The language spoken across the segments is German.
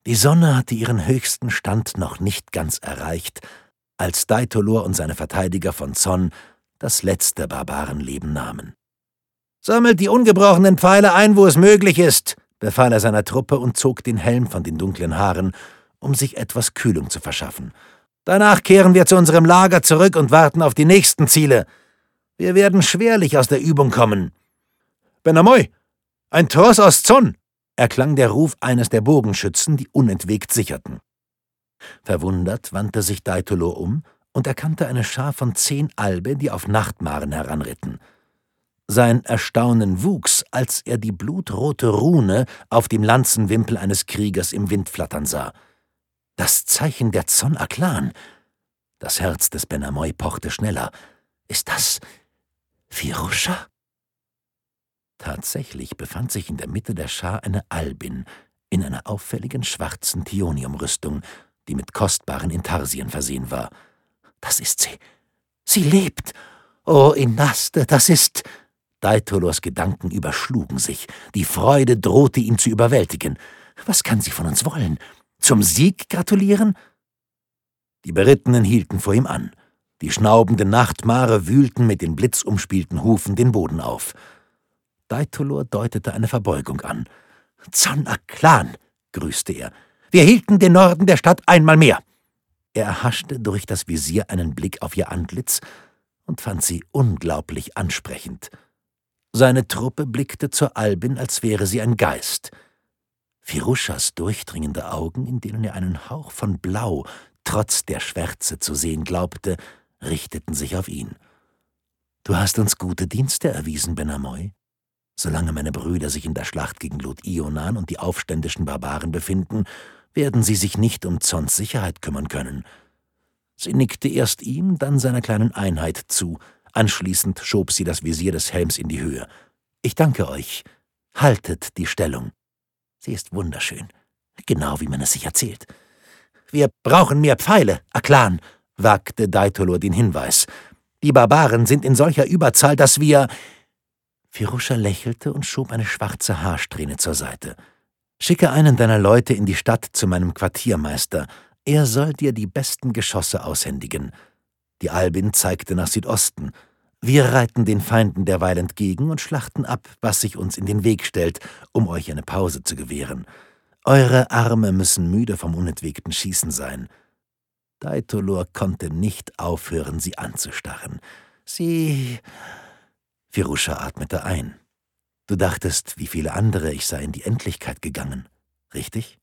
Die Sonne hatte ihren höchsten Stand noch nicht ganz erreicht, als Deitolor und seine Verteidiger von Zonn das letzte Barbarenleben nahmen. »Sammelt die ungebrochenen Pfeile ein, wo es möglich ist«, befahl er seiner Truppe und zog den Helm von den dunklen Haaren, um sich etwas Kühlung zu verschaffen. »Danach kehren wir zu unserem Lager zurück und warten auf die nächsten Ziele. Wir werden schwerlich aus der Übung kommen.« »Benamoy, ein Tross aus Zonn«, erklang der Ruf eines der Bogenschützen, die unentwegt sicherten. Verwundert wandte sich Deitolor um und erkannte eine Schar von 10 Albe, die auf Nachtmaren heranritten. Sein Erstaunen wuchs, als er die blutrote Rune auf dem Lanzenwimpel eines Kriegers im Wind flattern sah. Das Zeichen der Zonn Aklan. Das Herz des Benamoy pochte schneller. Ist das Firusha? Tatsächlich befand sich in der Mitte der Schar eine Albin in einer auffälligen schwarzen Thioniumrüstung, die mit kostbaren Intarsien versehen war. »Das ist sie. Sie lebt. Oh, Inaste, das ist...« Deitolors Gedanken überschlugen sich. Die Freude drohte ihn zu überwältigen. Was kann sie von uns wollen? Zum Sieg gratulieren? Die Berittenen hielten vor ihm an. Die schnaubenden Nachtmare wühlten mit den blitzumspielten Hufen den Boden auf. Deitolor deutete eine Verbeugung an. »Zonn Aklan«, grüßte er. »Wir hielten den Norden der Stadt einmal mehr.« Er erhaschte durch das Visier einen Blick auf ihr Antlitz und fand sie unglaublich ansprechend. Seine Truppe blickte zur Albin, als wäre sie ein Geist. Firushas durchdringende Augen, in denen er einen Hauch von Blau trotz der Schwärze zu sehen glaubte, richteten sich auf ihn. »Du hast uns gute Dienste erwiesen, Benamoy. Solange meine Brüder sich in der Schlacht gegen Lot-Ionan und die aufständischen Barbaren befinden, werden sie sich nicht um Zonns Sicherheit kümmern können.« Sie nickte erst ihm, dann seiner kleinen Einheit zu. Anschließend schob sie das Visier des Helms in die Höhe. »Ich danke euch. Haltet die Stellung. Sie ist wunderschön, genau wie man es sich erzählt.« »Wir brauchen mehr Pfeile, Aklan«, wagte Deitolor den Hinweis. »Die Barbaren sind in solcher Überzahl, dass wir...« Firusha lächelte und schob eine schwarze Haarsträhne zur Seite. »Schicke einen deiner Leute in die Stadt zu meinem Quartiermeister. Er soll dir die besten Geschosse aushändigen.« Die Albin zeigte nach Südosten. »Wir reiten den Feinden derweil entgegen und schlachten ab, was sich uns in den Weg stellt, um euch eine Pause zu gewähren. Eure Arme müssen müde vom unentwegten Schießen sein.« Deitolor konnte nicht aufhören, sie anzustarren. »Sie...« Firusha atmete ein. »Du dachtest, wie viele andere, ich sei in die Endlichkeit gegangen, richtig?«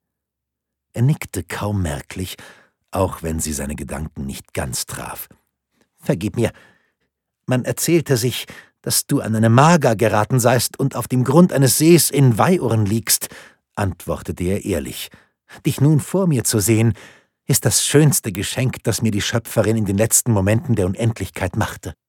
Er nickte kaum merklich, auch wenn sie seine Gedanken nicht ganz traf. »Vergib mir. Man erzählte sich, dass du an eine Maga geraten seist und auf dem Grund eines Sees in Weihurn liegst«, antwortete er ehrlich. »Dich nun vor mir zu sehen, ist das schönste Geschenk, das mir die Schöpferin in den letzten Momenten der Unendlichkeit machte.«